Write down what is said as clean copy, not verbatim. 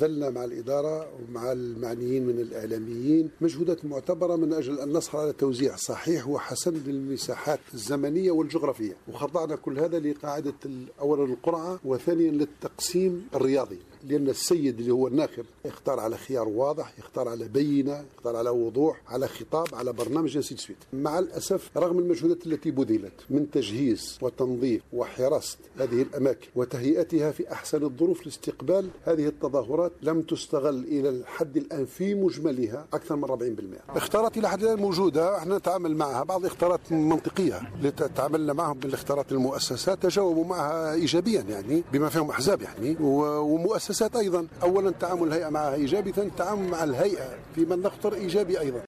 بذلنا مع الإدارة ومع المعنيين من الإعلاميين مجهودات معتبرة من أجل أن نصل على توزيع صحيح وحسن للمساحات الزمنية والجغرافية، وخضعنا كل هذا لقاعدة أولا القرعة وثانيا للتقسيم الرياضي، لأن السيد اللي هو الناخب يختار على خيار واضح، يختار على بينة، يختار على وضوح، على خطاب، على برنامج سويت. مع الأسف رغم المجهودات التي بذلت من تجهيز وتنظيف وحراسة هذه الأماكن وتهيئتها في أحسن الظروف لاستقبال هذه التظاهرات، لم تستغل إلى الحد الآن في مجملها أكثر من 40%. اختارات إلى حد الآن موجودة، احنا نتعامل معها، بعض الاختارات منطقية تعاملنا معهم بالاختارات المؤسسات تجاوبوا معها إيجابيا يعني بما فيهم أحزاب يعني ومؤسسات أيضا. أولا تعامل الهيئة معها إيجابي، ثانيا التعامل مع الهيئة في من نختار إيجابي أيضا.